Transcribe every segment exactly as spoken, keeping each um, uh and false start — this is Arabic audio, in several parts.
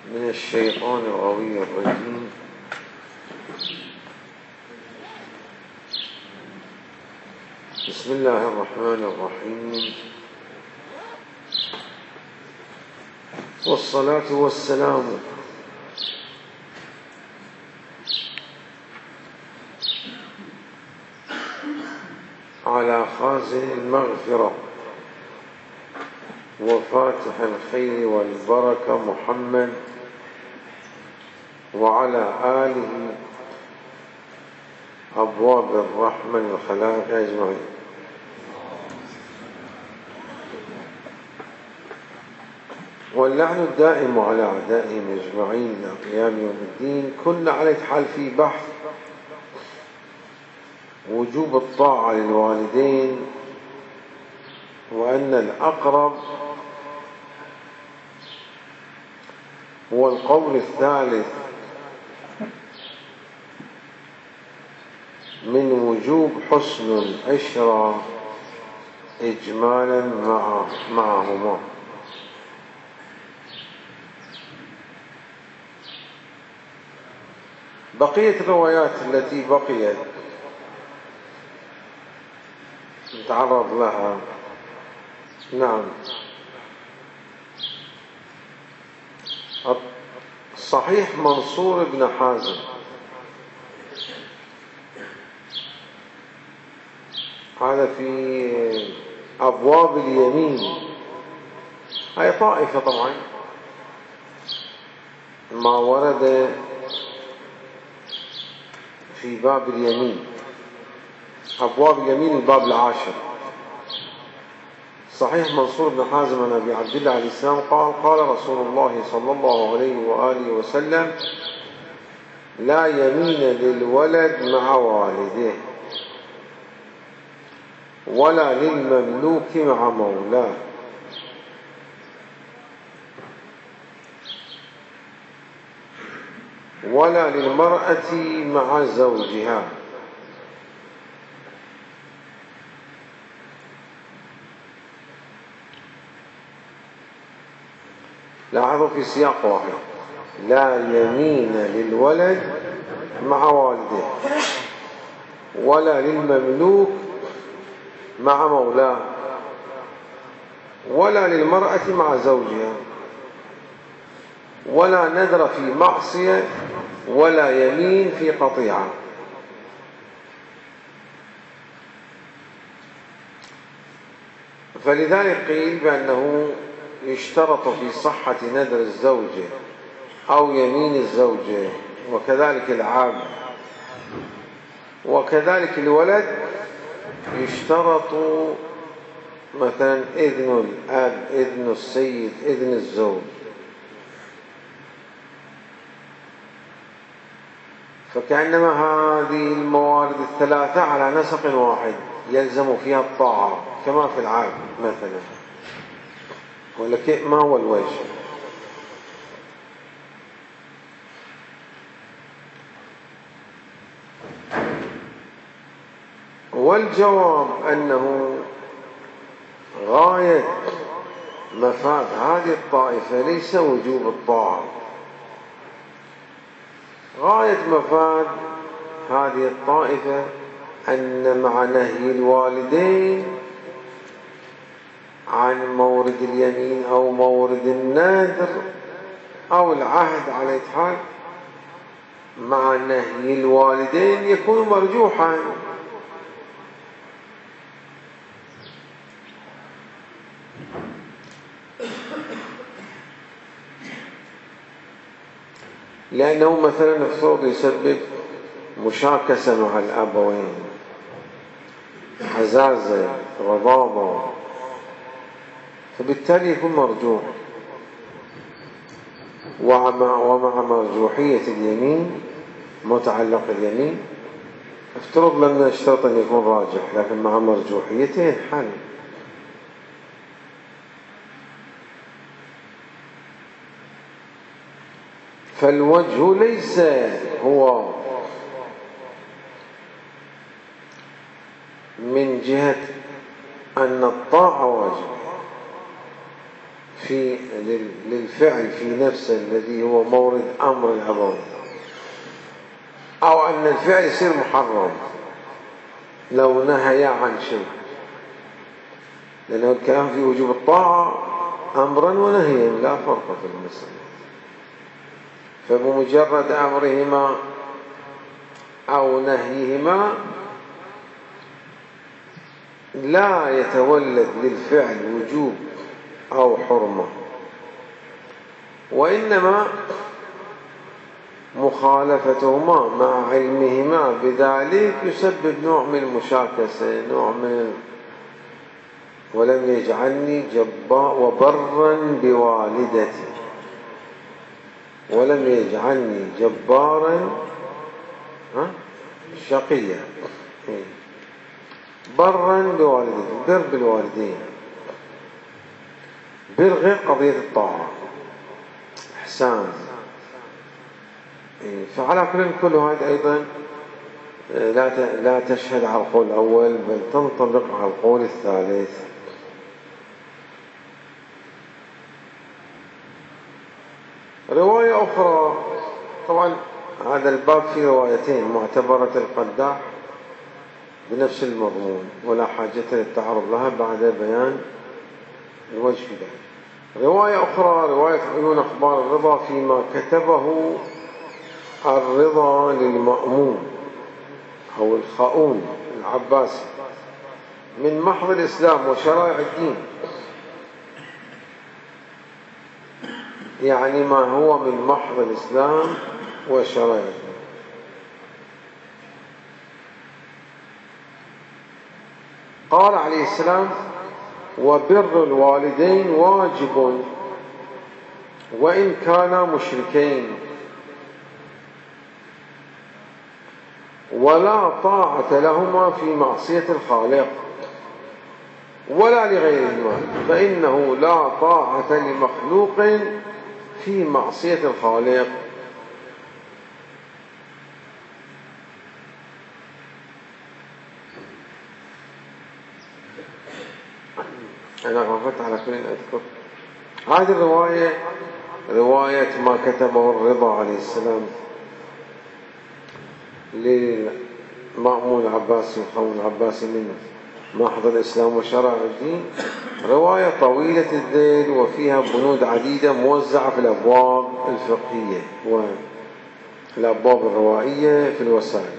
من الشيطان الغوي الرجيم. بسم الله الرحمن الرحيم، والصلاة والسلام على خازن المغفرة وفاتح الخير والبركة محمد وعلى آله أبواب الرحمة للخلائق أجمعين. واللعن الدائم على أعدائهم أجمعين إلى قيام يوم الدين. كنا على حال في بحث وجوب الطاعة للوالدين، وأن الأقرب هو القول الثالث من وجوب حسن العشرة إجمالا مع معهما. بقية الروايات التي بقيت نتعرض لها. نعم، صحيح منصور بن حازم هذا في أبواب اليمين، هي طائفة طبعا ما ورد في باب اليمين، أبواب اليمين الباب العاشر. صحيح منصور بن حازم عن أبي عبد الله عليه السلام قال: قال رسول الله صلى الله عليه وآله وسلم: لا يمين للولد مع والده، ولا للمملوك مع مولاه، ولا للمرأة مع زوجها. لاحظوا في سياق واحد: لا يمين للولد مع والده، ولا للمملوك مع مولاه، ولا للمرأة مع زوجها، ولا نذر في معصية، ولا يمين في قطيعة. فلذلك قيل بأنه يشترط في صحة نذر الزوجة أو يمين الزوجة، وكذلك العبد، وكذلك الولد يشترط مثلا إذن الأب، إذن السيد، إذن الزوج. فكأنما هذه الموارد الثلاثة على نسق واحد يلزم فيها الطاعة، كما في العبد مثلا. ولكن ما هو الوجه؟ والجواب أنه غاية مفاد هذه الطائفة ليس وجوب الطاعة. غاية مفاد هذه الطائفة أن مع نهي الوالدين عن مورد اليمين أو مورد النذر أو العهد على حال، مع نهي الوالدين يكون مرجوحا، لأنه مثلا نفترض يسبب مشاكسة مع الأبوين، حزازة، غضاضة، فبالتالي يكون مرجوح. ومع, ومع مرجوحية اليمين، متعلق اليمين، افترض لم نشترط أن يكون راجح، لكن مع مرجوحيته حل. فالوجه ليس هو من جهة أن الطاعة واجب في للفعل في نفسه الذي هو مورد أمر العبادة، أو أن الفعل يصير محرم لو نهي عن شيء، لأنه الكلام في وجوب الطاعة أمرا ونهيا لا فرق في المسألة. فبمجرد أمرهما أو نهيهما لا يتولد للفعل وجوب أو حرمة، وإنما مخالفتهما مع علمهما بذلك يسبب نوع من المشاكسة، نوع من ولم يجعلني جبا وبرا بوالدتي، ولم يجعلني جبارا شقيا، برا بوالدتي، بر بالوالدين، بر غير قضية الطاعة، إحسان. فعلى كل كل هذا أيضا لا لا تشهد على القول الأول، بل تنطبق على القول الثالث. رواية أخرى، طبعا هذا الباب فيه روايتين معتبرة القداح بنفس المضمون ولا حاجة للتعرض لها بعد بيان الوجه في ذلك. رواية أخرى رواية عيون أخبار الرضا فيما كتبه الرضا للمأمون أو الخاؤون العباسي من محض الإسلام وشرائع الدين، يعني ما هو من محض الإسلام وشرائع الدين. قال عليه السلام: وبر الوالدين واجب وإن كانا مشركين، ولا طاعة لهما في معصية الخالق ولا لغيرهما، فإنه لا طاعة لمخلوق في معصية الخالق. أنا غفلت على كل أذكر هذه الرواية، رواية ما كتبه الرضا عليه السلام للمأمون العباسي والخاؤون العباسي من محض الإسلام وشرائع الدين، رواية طويلة الذيل وفيها بنود عديدة موزعة في الأبواب الفقهية والأبواب الروائية في الوسائل.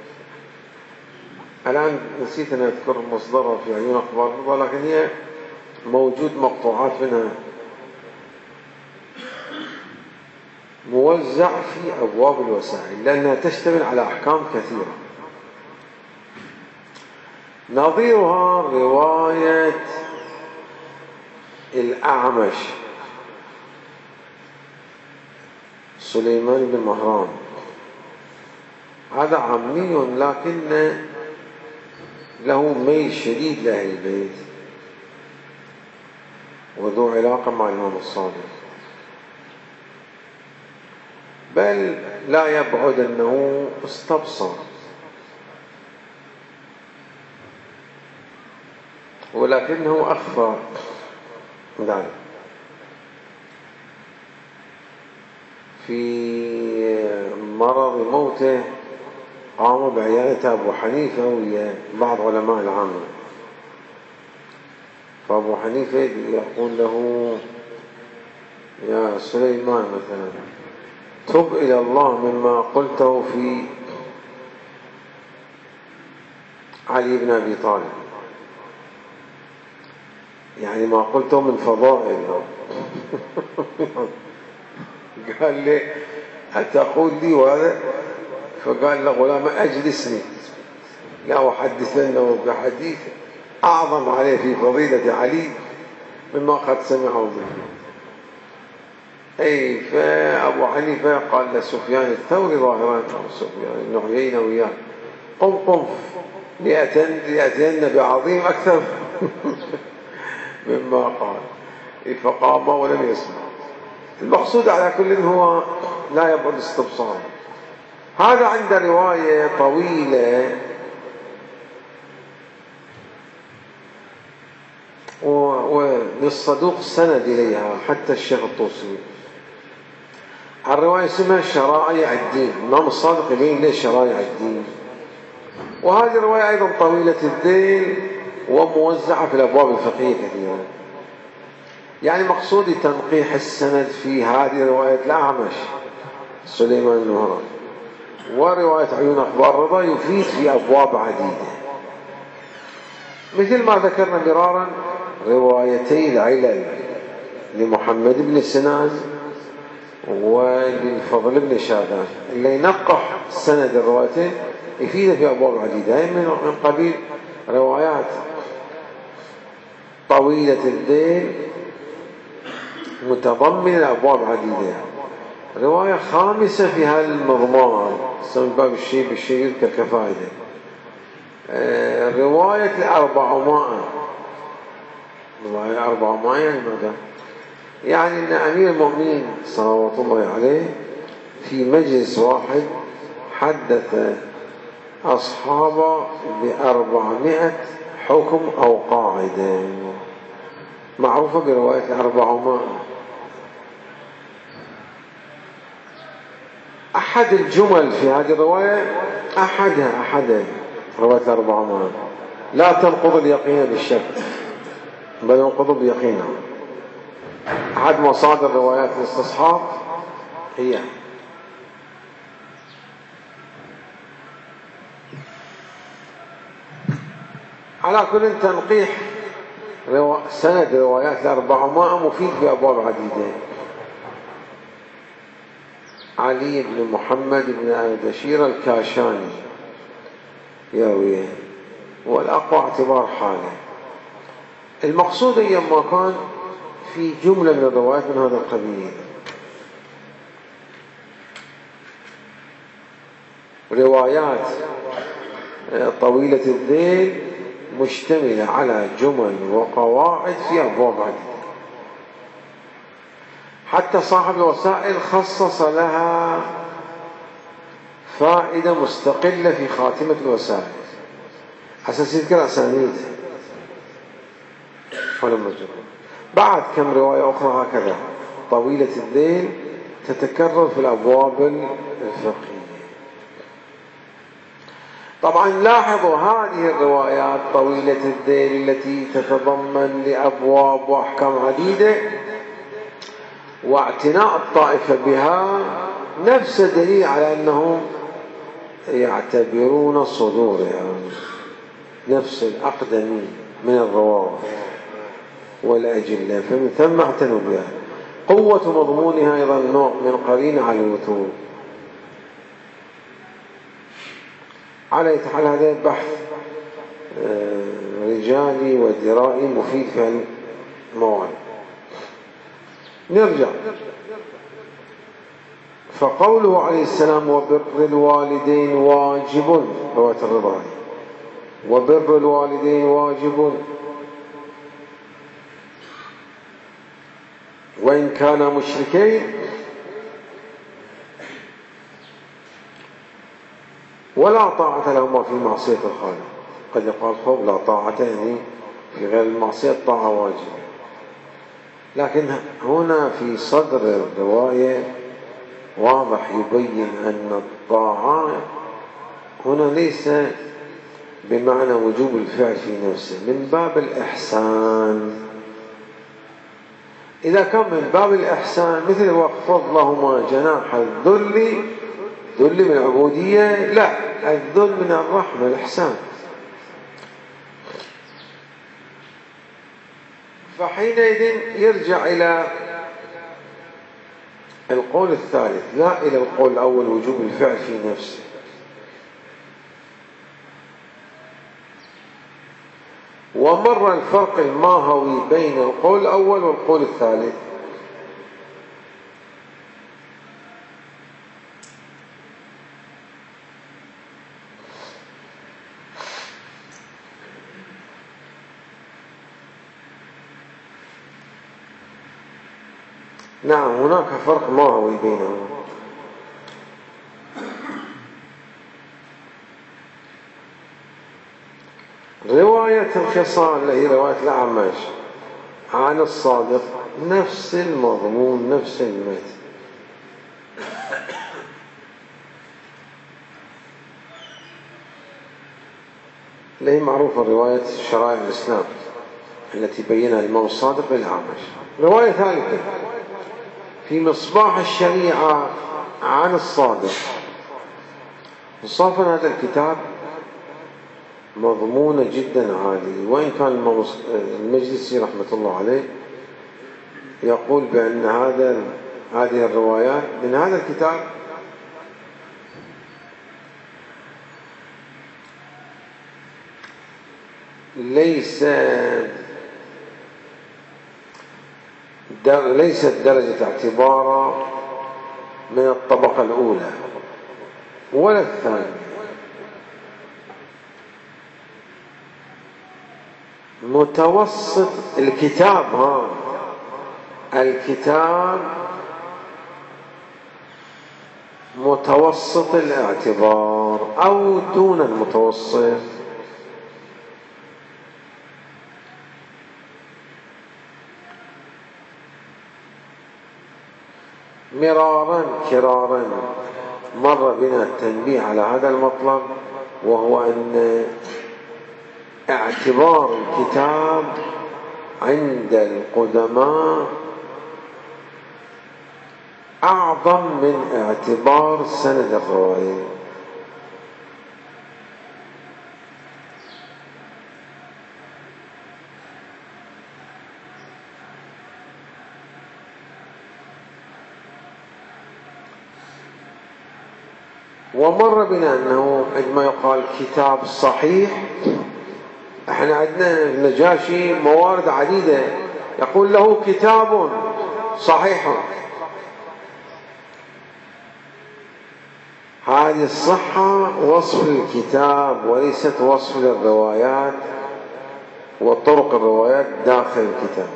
الآن نسيت أن أذكر مصدرها في عيون أخبار الرضا، لكن هي موجود مقطوعات منها موزع في أبواب الوسائل، لأنها تشتمل على أحكام كثيرة. نظيرها رواية الأعمش سليمان بن مهران، هذا عمي لكن له ميل شديد لأهل البيت وذو علاقة مع الإمام الصادق، بل لا يبعد أنه استبصر، ولكنه أخفى ذلك. في مرض موته قام بعيادة أبو حنيفة ويا بعض علماء العامة، فأبو حنيفة يقول له: يا سليمان مثلا تب إلى الله مما قلته في علي بن أبي طالب، يعني ما قلته من فضائل. قال لي: أتقول لي وهذا؟ فقال له: غلام أجلسني لا أحدثنه بحديث أعظم عليه في فضيلة علي مما قد سمعه منه. أي فأبو حنيفة قال لسفيان الثوري ظاهرا أو سفيان بن عيينة وياه: قم قم لأتين بعظيم أكثر مما قال. فقام ولم يسمع. المقصود على كل هو لا يبعد استبصار. هذا عند رواية طويلة وللصدوق سند إليها حتى الشيخ الطوسي. الرواية اسمها شرائع الدين، الإمام الصادق يبين ليه شرائع الدين. وهذه الرواية أيضا طويلة الذيل وموزعة في الأبواب الفقهية كثيرا. يعني مقصودي تنقيح السند في هذه رواية الأعمش سليمان النهران ورواية عيون أخبار رضا يفيد في أبواب عديدة، مثل ما ذكرنا مرارا روايتي العلل لمحمد بن سنان وللفضل بن شاذان اللي ينقح سند الروايتين يفيد في أبواب عديدة، من قبيل روايات طويلة الذيل متضمنة لأبواب عديدة. رواية خامسة في هذا المضمار اسمها باب الشيء بالشيء يذكر كفائدة. رواية الأربعمائة، رواية أربعمائة يعني ماذا؟ يعني أن أمير المؤمنين صلوات الله عليه في مجلس واحد حدث أصحابه بأربعمائة حكم أو قاعدة، معروفة برواية الأربعمائة. أحد الجمل في هذه الرواية أحدها أحدها رواية الأربعمائة لا تنقض اليقين بالشك بل ينقض بيقينه. أحد مصادر روايات الاستصحاب هي على كل تنقيح روا... سند روايات الأربعمائة مفيد بأبواب عديدة. علي بن محمد بن أردشير الكاشاني يرويه والأقوى اعتبار حاله. المقصود أيما كان في جملة من الروايات من هذا القبيل، روايات طويلة الذيل مشتملة على جمل وقواعد في أبواب عديدة، حتى صاحب الوسائل خصص لها فائدة مستقلة في خاتمة الوسائل أساس يذكر أسانيد ولم يذكر. بعد كم رواية أخرى هكذا طويلة الذيل تتكرر في الأبواب الفقهية. طبعا لاحظوا هذه الروايات طويلة الذيل التي تتضمن لأبواب وأحكام عديدة واعتناء الطائفة بها نفس دليل على أنهم يعتبرون صدورها نفس الأقدمين من الرواه والأجلة، فمن ثم اعتنوا بها. قوة مضمونها أيضا نوع من قرين على الوثوق. على يتحل هذا البحث رجالي ودرائي مفيد في المواد. نرجع. فقوله عليه السلام وبر الوالدين واجب، رواية الرضا، وبر الوالدين واجب وإن كانا مشركين، ولا طاعة لهما في معصية الخالق. قد يقال خوف لا طاعة يعني في غير المعصية طاعة واجبة، لكن هنا في صدر الرواية واضح يبين أن الطاعة هنا ليس بمعنى وجوب الفعل في نفسه، من باب الإحسان. إذا كان من باب الإحسان مثل واخفض لهما جناح الذل، ذل من العبودية، لا، الذل من الرحمة الإحسان. فحينئذ يرجع إلى القول الثالث لا إلى القول الأول وجوب الفعل في نفسه. ومر الفرق الماهوي بين القول الأول والقول الثالث. نعم هناك فرق ماهوي بينهما. رواية الخصال هي رواية الأعمش عن الصادق نفس المضمون نفس المتن. اللي هي معروفة رواية شرائع الإسلام التي بينها الإمام الصادق للأعمش. رواية ثالثة في مصباح الشريعة عن الصادق. انصافا هذا الكتاب مضمونة جدا عالي، وإن كان المجلسي رحمة الله عليه يقول بأن هذا هذه الروايات من هذا الكتاب ليس ليست درجة اعتباره من الطبقة الأولى ولا الثانية، متوسط الكتاب. ها الكتاب متوسط الاعتبار أو دون المتوسط. مرارا كرارا مر بنا التنبيه على هذا المطلب، وهو أن اعتبار الكتاب عند القدماء أعظم من اعتبار سند الرواية. ومر بنا أنه عندما يقال كتاب صحيح، احنا عندنا النجاشي موارد عديدة يقول له كتاب صحيح. هذه الصحة وصف الكتاب وليست وصف للروايات وطرق الروايات داخل الكتاب.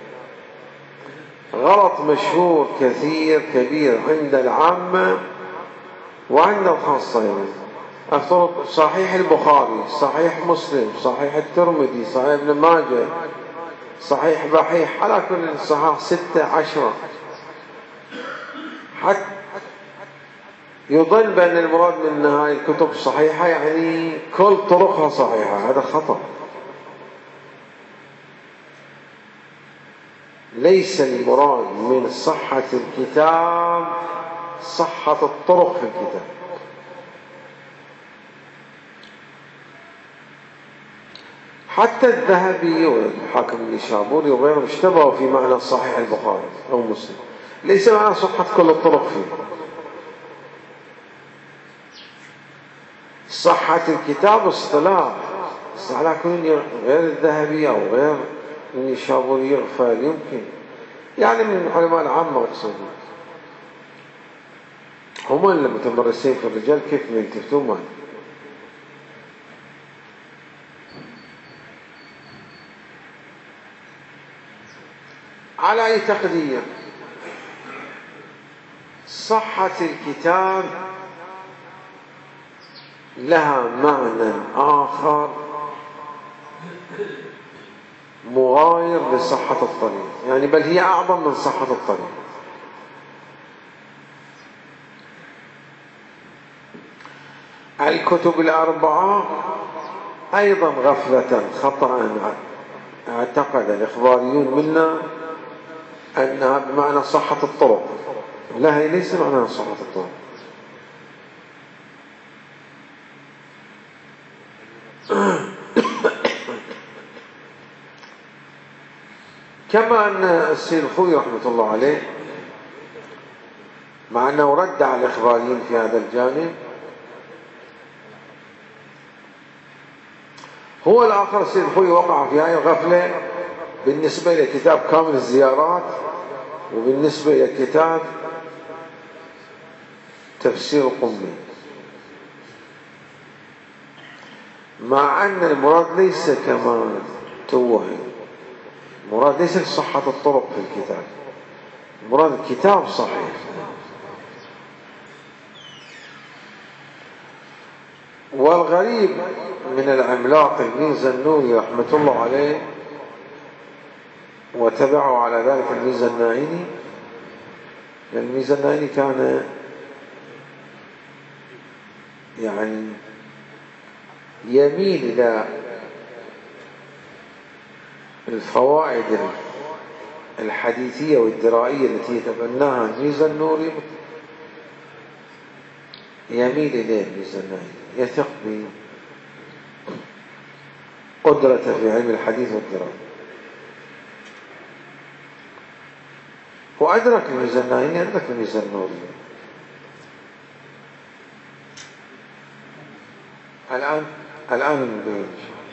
غلط مشهور كثير كبير عند العامة وعند الخاصة. يعني الطرق صحيح البخاري، صحيح مسلم، صحيح الترمذي، صحيح ابن ماجه، صحيح بحيح، على كل الصحاح ستة عشرة، حتى يظن بأن المراد من هاي الكتب الصحيحة يعني كل طرقها صحيحة. هذا خطأ. ليس المراد من صحة الكتاب صحة الطرق في الكتاب. حتى الذهبي والحاكم النيسابوري وغيرهم اشتبهوا في معنى صحيح البخاري أو مسلم، ليس معنى صحة كل الطرق فيه. صحة الكتاب اصطلاح، على كل غير الذهبي أو غير النيسابوري يغفل يمكن، يعني من علماء العامة أقصد، هم اللي متمرسين في الرجال كيف يلتفتون معه. على أي تقدير صحة الكتاب لها معنى آخر مغاير لصحة الطريق، يعني بل هي أعظم من صحة الطريق. الكتب الأربعة أيضا غفلة خطأ اعتقد الإخباريون منا أنها بمعنى صحة الطرق. لا، هي ليس معنى صحة الطرق. كما أن السيد الخوي رحمة الله عليه مع أنه رد على الإخباريين في هذا الجانب، هو الآخر السيد الخوي وقع في هذه الغفلة بالنسبة لكتاب كامل الزيارات وبالنسبة لكتاب تفسير القمي، مع أن المراد ليس كما توهم. المراد ليس صحة الطرق في الكتاب، المراد الكتاب صحيح. والغريب من العملاق ابن زنوني رحمة الله عليه وتبعه على ذلك الميزانائي، لأن الميزانائي كان يعني يميل إلى الفوائد الحديثية والدرائية التي يتبناها الميزانوري، يميل إليه الميزانائي، يثق بقدرته في علم الحديث والدراية. وأدرك الميزانائي أدرك الميزانوري. الآن الآن نبين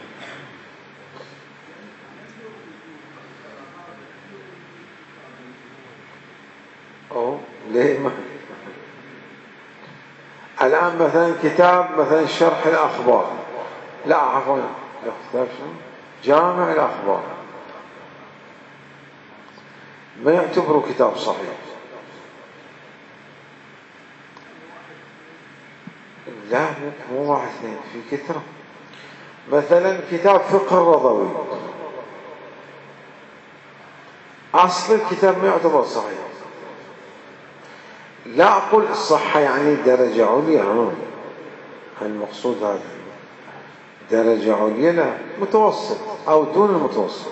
أو ليه ما الآن مثلا كتاب مثلا شرح الأخبار، لا عفوا كتاب جامع الأخبار ما يعتبره كتاب صحيح، لا مو واحد اثنين، في كثرة. مثلا كتاب فقه الرضوي، أصل الكتاب ما يعتبر صحيح، لا أقول الصحة يعني درجة عليا، المقصود هذا درجة عليا، لا متوسط أو دون المتوسط.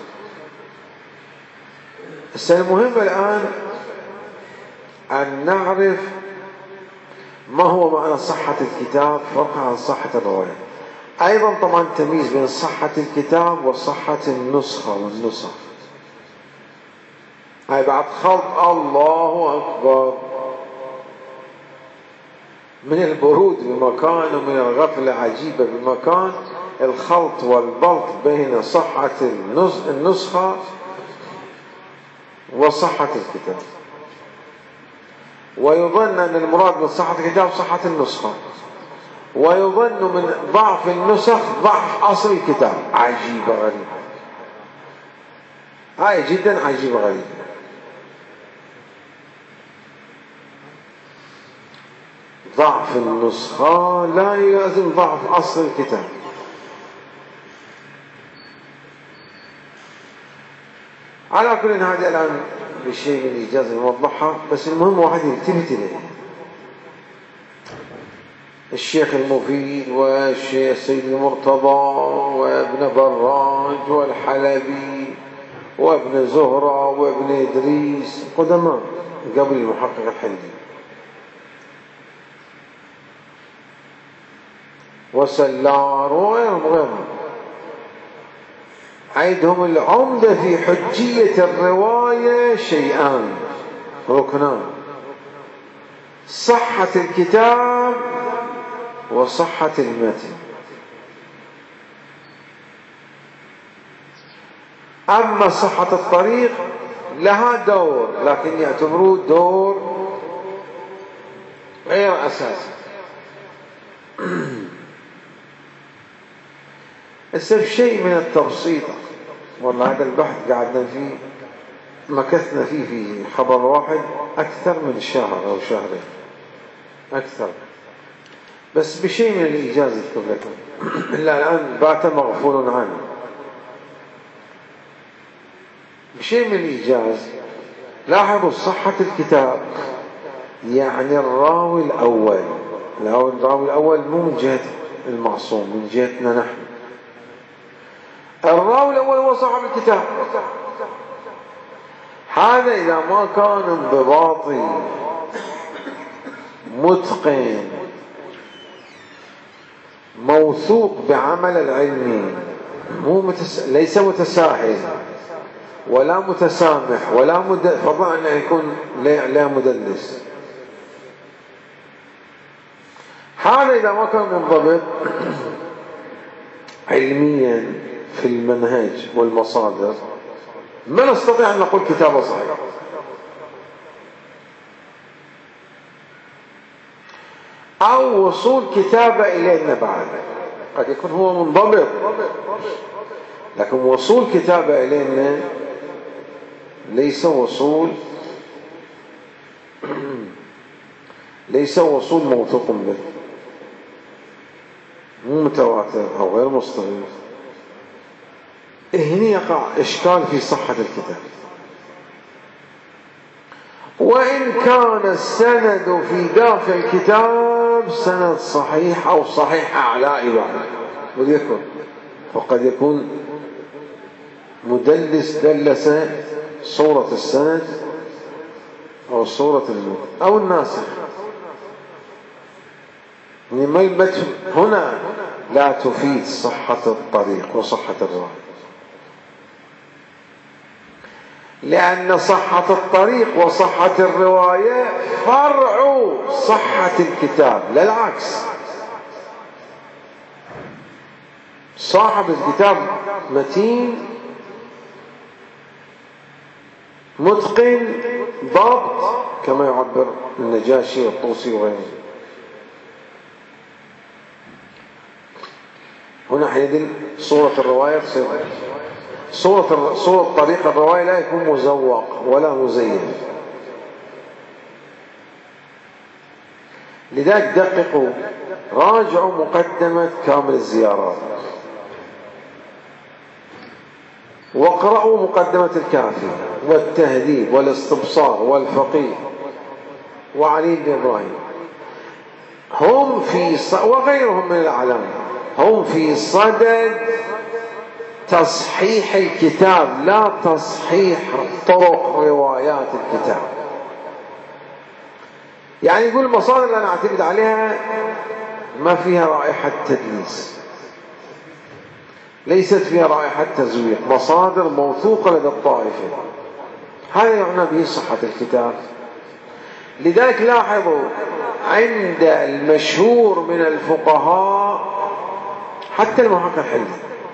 بس المهم الآن أن نعرف ما هو معنى صحة الكتاب فرق عن صحة الرواية. أيضا طبعا تمييز بين صحة الكتاب وصحة النسخة والنسخ، هاي بعد خلط الله أكبر من البرود بمكان ومن الغفلة عجيبة بمكان، الخلط والبلط بين صحة النسخة وصحة الكتاب. ويظن أن المراد من صحة الكتاب صحة النسخة، ويظن من ضعف النسخ ضعف أصل الكتاب. عجيبة غريبة، هاي جدا عجيبة غريبة. ضعف النسخة لا يلازم ضعف أصل الكتاب. على كل هذه الآن بشيء من الإيجاز الموضحة، بس المهم واحد يلتفت إليه. الشيخ المفيد والشيخ السيد المرتضى وابن براج والحلبي وابن زهرة وابن إدريس قدماء قبل المحقق الحلبي، وسلار وغيرهم وغيرهم، عندهم العمدة في حجية الرواية شيئان ركنان: صحة الكتاب وصحة المتن. أما صحة الطريق لها دور، لكن يعتبروه دور غير أساسي. هسه شيء من التبسيط، والله هذا البحث قعدنا فيه مكثنا فيه في خبر واحد أكثر من شهر أو شهرين أكثر، بس بشيء من الإيجاز اكتب لكم إلا الآن بات مغفول عنه. بشيء من الإيجاز لاحظوا صحة الكتاب يعني الراوي الأول، الراوي الأول مو من جهة المعصوم، من جهتنا نحن. الراوي الأول هو صاحب الكتاب، هذا إذا ما كان انضباطي متقن موثوق بعمل العلمي، مو متس... ليس متساهل ولا متسامح ولا مد... فضلا أن يكون لا... لا مدلس، هذا إذا ما كان منضبط علميا في المنهج والمصادر ما نستطيع أن نقول كتابه صحيح. أو وصول كتابه إلينا بعد، قد يكون هو منضبط لكن وصول كتابه إلينا ليس وصول ليس وصول موثوق به، مو متواتر أو غير مستغيث. هنا يقع إشكال في صحة الكتاب. وإن كان السند في داخل الكتاب سند صحيح أو صحيح أعلى إبعاد وليكن، فقد يكون مدلس دلس صورة السند أو صورة المتن أو الناسخ. المتن هنا لا تفيد صحة الطريق وصحة الرواية، لأن صحة الطريق وصحة الرواية فرع صحة الكتاب لا العكس. صاحب الكتاب متين متقن ضبط كما يعبر النجاشي والطوسي وغيره. هنا حينئذ صورة الرواية تصير صورة صورة طريق الرواية لا يكون مزوق ولا مزين. لذلك دققوا، راجعوا مقدمة كامل الزيارات، واقرأوا مقدمة الكافي والتهذيب والاستبصار والفقيه وعلي بن إبراهيم. هم في ص... وغيرهم من العلماء هم في صدد تصحيح الكتاب لا تصحيح طرق روايات الكتاب. يعني يقول المصادر اللي أنا أعتمد عليها ما فيها رائحة تدليس، ليست فيها رائحة تزوير، مصادر موثوقة لدى الطائفة، هذا يعني به صحة الكتاب. لذلك لاحظوا عند المشهور من الفقهاء حتى المحقق الحلي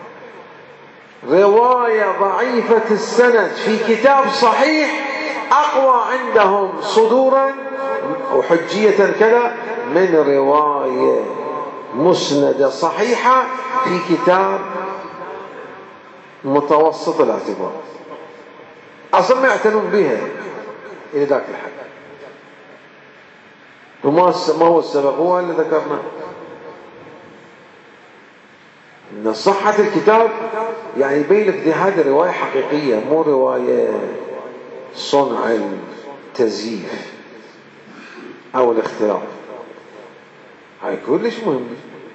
رواية ضعيفة السند في كتاب صحيح أقوى عندهم صدورا وحجية كذا من رواية مسندة صحيحة في كتاب متوسط الاعتبار أصلا ما يعتنون بها إلى ذاك الحد. وما هو السبب؟ هو اللي ذكرنا إن صحة الكتاب يعني يبين لك هذه رواية حقيقية مو رواية صنع التزييف أو الاختلاف. هاي كلش مهم.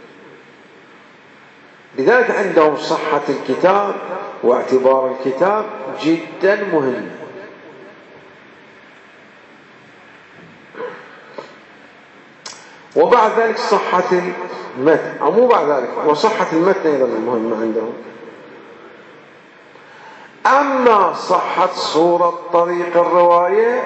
لذلك عندهم صحة الكتاب واعتبار الكتاب جدا مهم. وبعد ذلك صحة المتن أو مو بعد ذلك وصحة المتن أيضا مهمة عندهم. أما صحة صورة طريق الرواية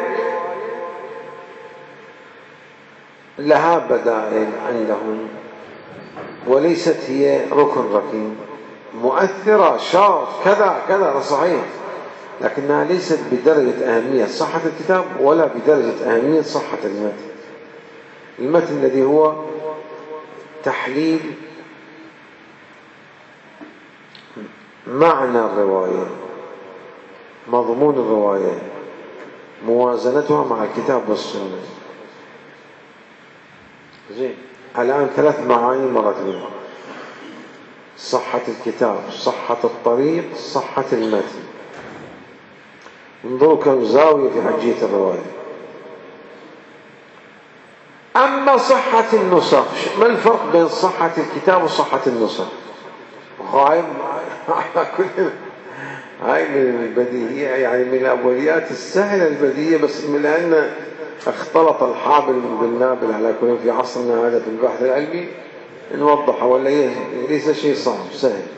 لها بدائل عندهم وليست هي ركن ركين، مؤثرة شرط كذا كذا صحيح، لكنها ليست بدرجة أهمية صحة الكتاب ولا بدرجة أهمية صحة المتن. المتن الذي هو تحليل معنى الرواية، مضمون الرواية، موازنتها مع الكتاب والسنة. زين، الآن ثلاث معاني مرت بنا: صحة الكتاب، صحة الطريق، صحة المتن. انظروا كم زاوية في حجية الرواية. أما صحة النسخ، ما الفرق بين صحة الكتاب وصحة النسخ؟ هاي هاي من البديهية، يعني من الأوليات السهلة البديهية، بس من أن اختلط الحابل بالنابل على كل في عصرنا هذا في البحث العلمي نوضح، ولا ليس شيء صعب سهل.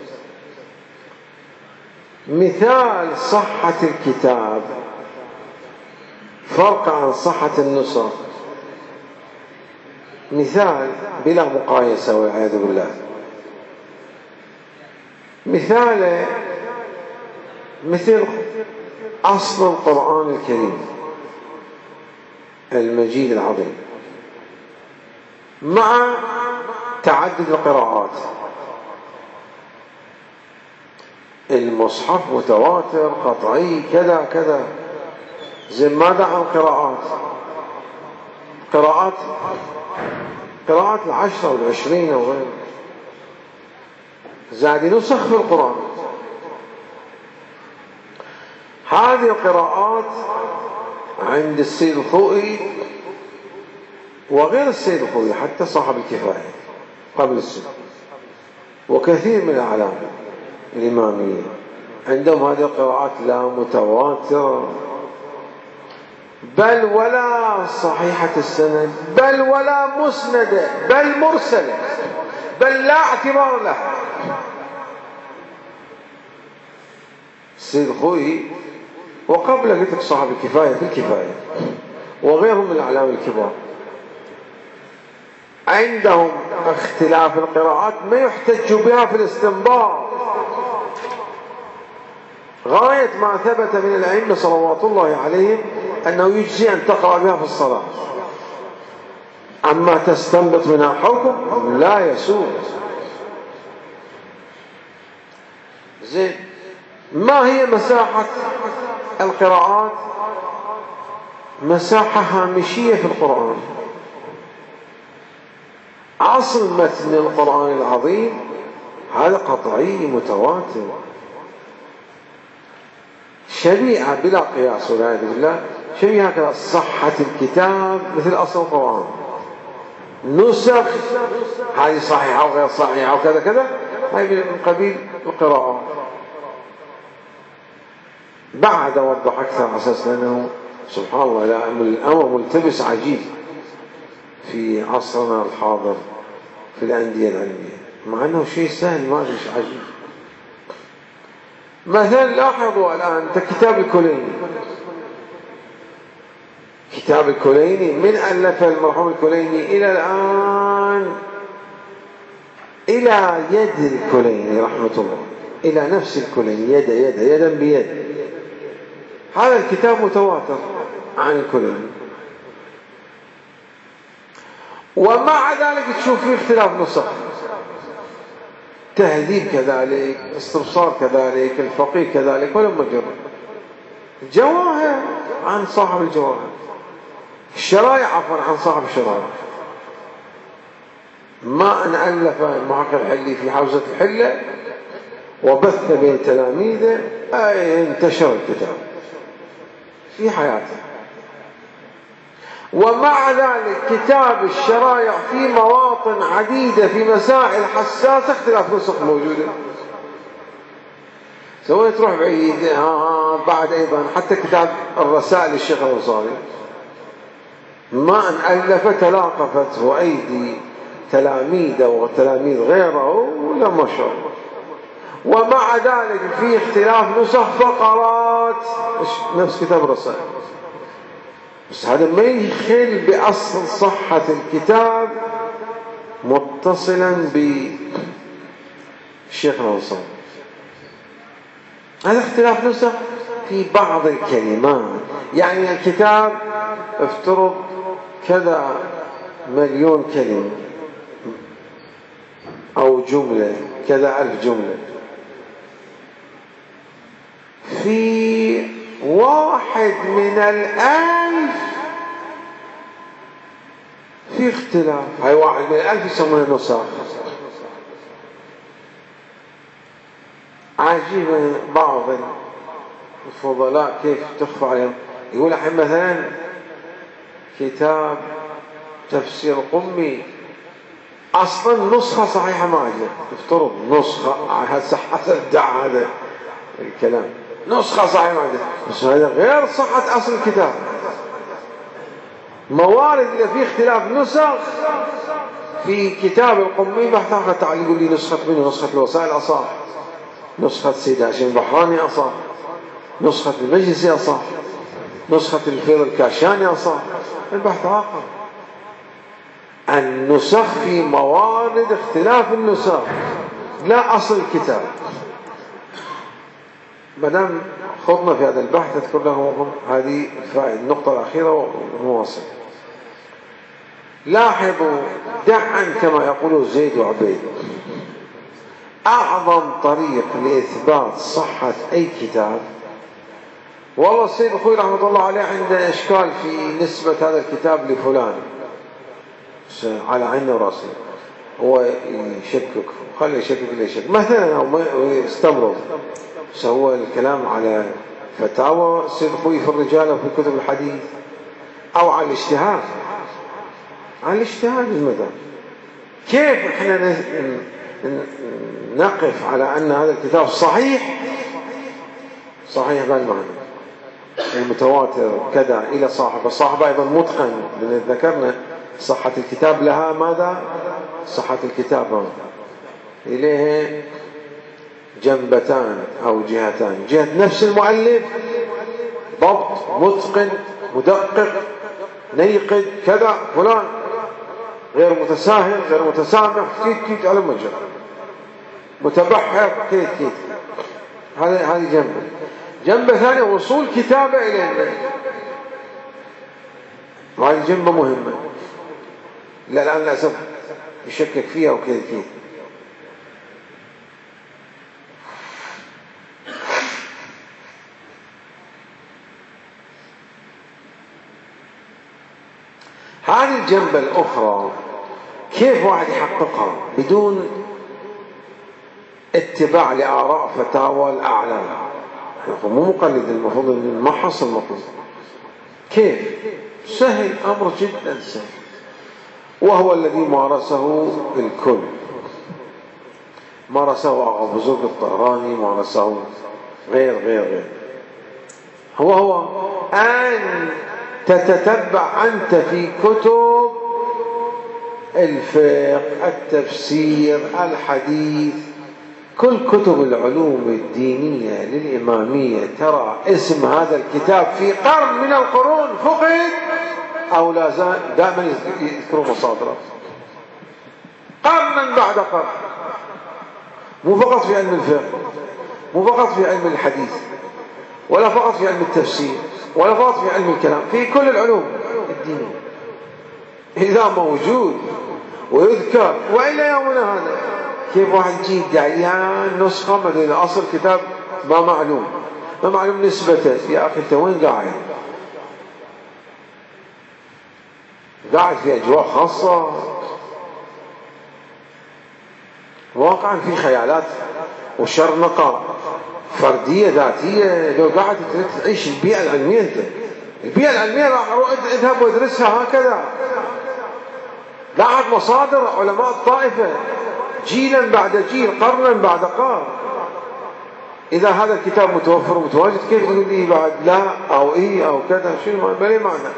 مثال صحة الكتاب فرق عن صحة النسخ، مثال بلا مقايسة والعياذ بالله. مثال مثل أصل القرآن الكريم المجيد العظيم مع تعدد القراءات. المصحف متواتر قطعي كذا كذا، زي ماذا عن القراءات؟ قراءات قراءات العشرة والعشرين وغيره، زاد نسخ في القرآن. هذه القراءات عند السيد الخوئي وغير السيد الخوئي حتى صاحب الكفاية قبل السنة وكثير من الأعلام الإمامية عندهم هذه القراءات لا متواترة بل ولا صحيحة السند بل ولا مسندة بل مرسلة بل لا اعتبار لها. السيد الخوئي وقبل قلت لك صاحب الكفاية في الكفاية وغيرهم من الأعلام الكبار عندهم اختلاف القراءات ما يحتج بها في الاستنباط غاية ما ثبت من الأئمة صلوات الله عليهم أنه يجزي أن تقرأ بها في الصلاة، أما تستنبط منها حكم لا يسوء. زين، ما هي مساحة القراءات؟ مساحة هامشية في القرآن. أصل متن القرآن العظيم هذا قطعي متواتر شريعة بلا قياس والعياذ بالله، شريعة هكذا صحة الكتاب مثل أصل القرآن، نسخ هذه صحيحة وغير صحيحة وكذا كذا، هذه من قبيل القراءة. بعد أوضح أكثر على أساس لأنه سبحان الله الأمر ملتبس عجيب في عصرنا الحاضر في الأندية العلمية، مع أنه شيء سهل ما مش عجيب. مثلا لاحظوا الآن كتاب الكليني، كتاب الكليني من ألف المرحوم الكليني إلى الآن إلى يد الكليني رحمة الله، إلى نفس الكليني يد يد يدا بيد. هذا الكتاب متواتر عن الكليني، ومع ذلك تشوف فيه اختلاف نسخ، تهذيب كذلك، استبصار كذلك، الفقيه كذلك، ولم مجرد. الجواهر عن صاحب الجواهر، الشرايع عفوا عن صاحب الشرايع. ما أن ألف المحقق الحلي في حوزة الحلة وبث بين تلاميذه أي انتشر الكتاب في حياته. ومع ذلك كتاب الشرايع في مواطن عديدة في مسائل حساسة اختلاف نسخ موجودة. سويت تروح بعيد ها بعد أيضا حتى كتاب الرسائل الشيخ الأنصاري ما أن ألف تلاقفته أيدي تلاميذه وتلاميذ غيره ولا ما شاء الله. ومع ذلك في اختلاف نسخ فقرات نفس كتاب الرسائل، بس هذا ما يخل بأصل صحة الكتاب متصلا بالشيخ الأنصاري. هذا اختلاف نسخ في بعض الكلمات، يعني الكتاب افترض كذا مليون كلمة أو جملة كذا ألف جملة، في واحد من الألف في اختلاف. هاي واحد من الألف يسمونه نسخ. عجيب بعض الفضلاء كيف تخفى عليهم. يقول الحين مثلا كتاب تفسير القمي أصلا نسخة صحيحة ما أجل، افترض نسخة حسب الدعاء هذا الكلام، نسخة صحيحة ما أجل، بس هذا غير صحة أصل الكتاب. موارد إذا في اختلاف نسخ في كتاب القمي بحثها تعال يقول لي نسخة منه، نسخة الوسائل أصح، نسخة سيد هاشم البحراني أصح، نسخة المجلسي أصح، نسخة الفيض الكاشاني أصح. البحث آخر. النسخ في موارد اختلاف النسخ لا أصل الكتاب. مدام خضنا في هذا البحث أذكر لكم هذه النقطة الأخيرة ونواصل. لاحظوا دعا كما يقول زيد وعبيد، أعظم طريق لإثبات صحة أي كتاب، والله السيد أخوي رحمة الله عليه عنده إشكال في نسبة هذا الكتاب لفلان على عينه وراسه، هو يشكك، خلي يشكك اللي يشكك مثلا أو يستمرض، بس هو الكلام على فتاوى سيد خوي في الرجال وفي كتب الحديث، أو على الاجتهاد، على الاجتهاد المذهب. كيف احنا نقف على أن هذا الكتاب صحيح صحيح بالمعنى المتواتر كذا إلى صاحب، الصاحب أيضا متقن، لأن ذكرنا صحة الكتاب لها ماذا؟ صحة الكتاب إليه جنبتان أو جهتان، جهة نفس المؤلف ضبط متقن مدقق نيقد كذا فلان، غير متساهل غير متسامح كيت كيت على مجرى، متبحر كيت كيت. هذه هذه جنبه. جنبه ثانية وصول كتابه إليه، وهذه جنبه مهمة. لا الآن للأسف يشكك فيها وكيت كيت. هذه الجنبة الأخرى كيف واحد يحققها بدون اتباع لآراء فتاوى الأعلام؟ مو مقلد، المفروض أن ما حصل مطلوب. كيف؟ سهل، أمر جدا سهل، وهو الذي مارسه الكل. مارسه أبو زرق الطهراني، مارسه غير غير غير هو هو أن تتتبع أنت في كتب الفقه التفسير الحديث كل كتب العلوم الدينية للإمامية، ترى اسم هذا الكتاب في قرن من القرون فقد أو لا زال دائما يذكروا مصادره قرنا بعد قرن، مو فقط في علم الفقه، مو فقط في علم الحديث، ولا فقط في علم التفسير، ولا فقط في علم الكلام، في كل العلوم الدينية إذا موجود ويذكر. وإلى يومنا هذا كيف واحد يجي دعيان نسخة من أصل كتاب ما معلوم ما معلوم نسبته؟ يا أخي أنت وين قاعد؟ قاعد في أجواء خاصة، واقعا في خيالات وشرنقة فردية ذاتية. لو قاعد تعيش البيئة العلمية، أنت البيئة العلمية راح اذهب وادرسها هكذا. لاحظ مصادر علماء الطائفة جيلا بعد جيل، قرنا بعد قرن. إذا هذا الكتاب متوفر ومتواجد كيف تقول لي بعد لا أو إيه أو كذا؟ شنو ما معنى؟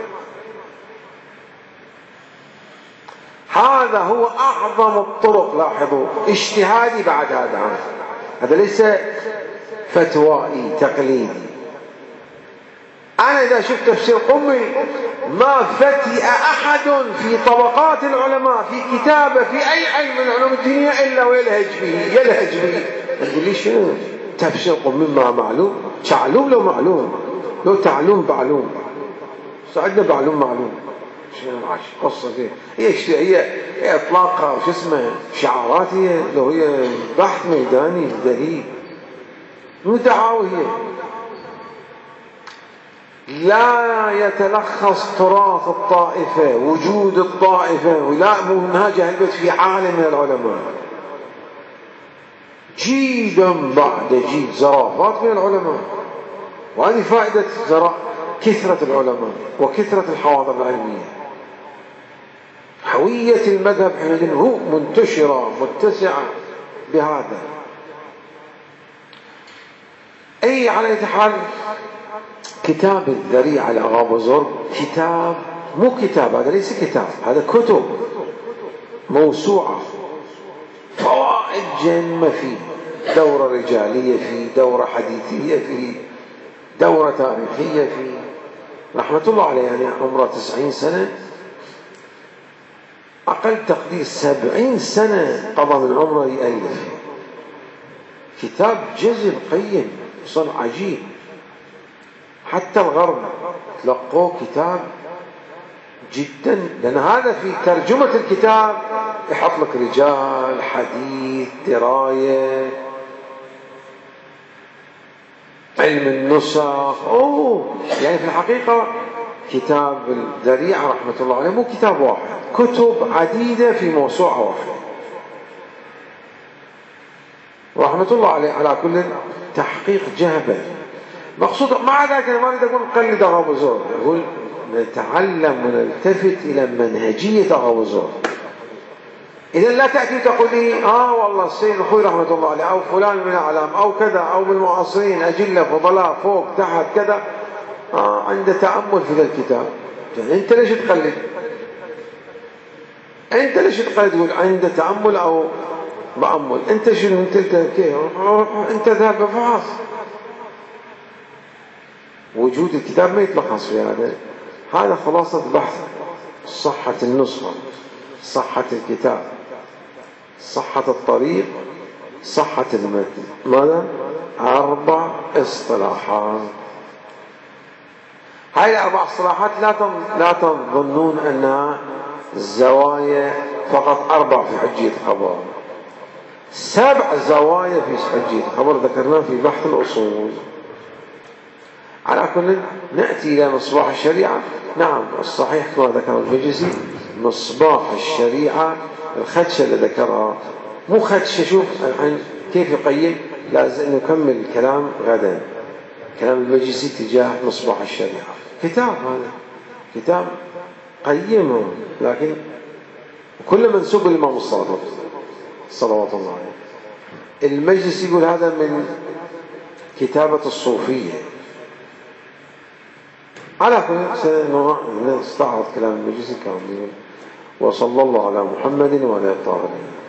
هذا هو أعظم الطرق. لاحظوا اجتهادي بعد هذا عنه. هذا ليس فتوائي تقليدي. أنا إذا شفت تفسير قمي ما فتئ أحد في طبقات العلماء في كتابه في أي علم من العلوم الدينية إلا ويلهج به يلهج به. تقول لي شنو تفسير قمي ما معلوم؟ تعلوم لو معلوم، لو تعلوم معلوم، ساعدنا معلوم معلوم. شنو القصة دي؟ هي هي هي إطلاقها وش اسمه شعارات، هي لو هي بحث ميداني دليل مو دعاوى. هي لا يتلخص تراث الطائفة وجود الطائفة ولا منهج أهل البيت في عالم من العلماء، جيلا بعد جيل زرافات من العلماء. وهذه فائدة كثرة العلماء وكثرة الحواضر العلمية. هوية المذهب حينئذ هو منتشرة متسعة بهذا. أي على أي حال كتاب الذريعة لأبو زرق كتاب، مو كتاب، هذا ليس كتاب، هذا كتب موسوعة، فوائد جمة فيه، دورة رجالية فيه، دورة حديثية فيه، دورة تاريخية فيه. رحمة الله عليه يعني عمره تسعين سنة، أقل تقدير سبعين سنة قضى من عمره يألف كتاب جزل قيم صنع عجيب. حتى الغرب تلقوه كتاب جدا، لأن هذا في ترجمة الكتاب يحط لك رجال حديث دراية علم النسخ. أوه يعني في الحقيقة كتاب الذريعة رحمة الله عليه مو كتاب واحد، كتب عديدة في موسوعة واحدة رحمة الله عليه. على كل تحقيق جهبة مقصود مع ذلك أنا ما أريد أقول نقلد أغا زور، أقول نتعلم ونلتفت إلى منهجية أغا زور. إذا لا تأتي تقول لي آه والله السيد الخوي رحمة الله عليه أو فلان من الأعلام أو كذا أو من المعاصرين أجلة فضلاء فوق تحت كذا آه عنده تأمل في ذا الكتاب. يعني أنت ليش تقلد؟ أنت ليش تقلد تقول عنده تأمل أو بأمل؟ أنت شنو أنت كيف؟ أنت ذهب بفحص. وجود الكتاب ما يتلخص في هذا. هذا خلاصة بحث صحة النسخة، صحة الكتاب، صحة الطريق، صحة المتن. ماذا؟ أربع اصطلاحات. هاي الأربع اصطلاحات لا لا تظنون أنها زوايا فقط أربع في حجية الخبر، سبع زوايا في حجية الخبر ذكرناه في بحث الأصول. على كل نأتي إلى مصباح الشريعة. نعم الصحيح كما ذكر المجلسي مصباح الشريعة الخدشة اللي ذكرها مو خدشة. شوف الحين كيف يقيم، لازم نكمل الكلام غدا. كلام المجلسي تجاه مصباح الشريعة كتاب، هذا كتاب قيمه، لكن كل منسوب للإمام الصادق صلوات الله عليه. المجلس يقول هذا من كتابة الصوفية. على كل سنستعرض كلام المجلس كامل. وصلى الله على محمد وعلى الطاهرين.